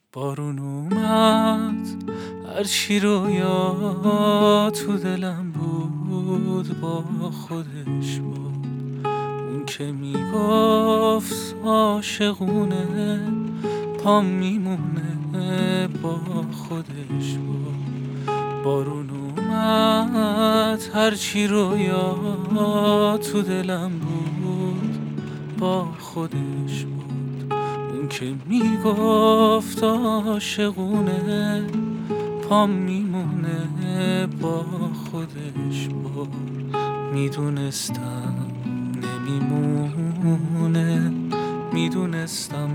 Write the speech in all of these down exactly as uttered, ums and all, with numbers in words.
بارون اومد هرچی رویا تو دلم بود با خودش بود. اون که میگفت عاشقونه پام میمونه با خودش بود. بارون اومد هرچی رویا تو دلم بود با خودش بود. اون که میگفت عاشقونه پام میمونه با خودش بود. میدونستم نمیمونه، میدونستم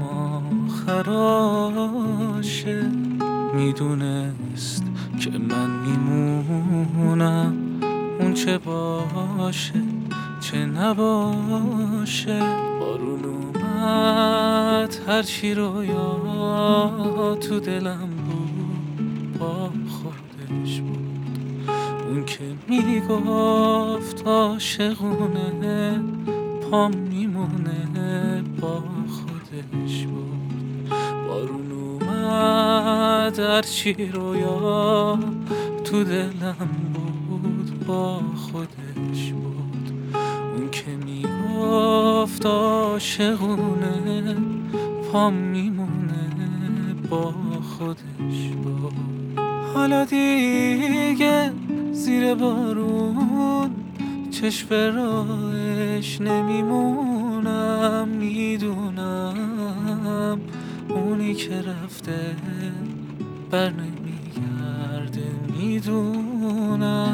آخراشه، میدونست که من میمونم اون چه باشه چه نباشه. بارون اومد هرچی رویا تو دلم بود با خودش بود. اون که میگفت عاشقونه پام میمونه با خودش بود. بارون اومد هرچی رویا تو دلم بود با خودش بود. اون که میگفت عاشقونه پام میمونه با خودش بود. حالا دیگه زیر بارون چشم به راهش نمیمونم، میدونم اونی که رفته بر نمیگرده، میدونم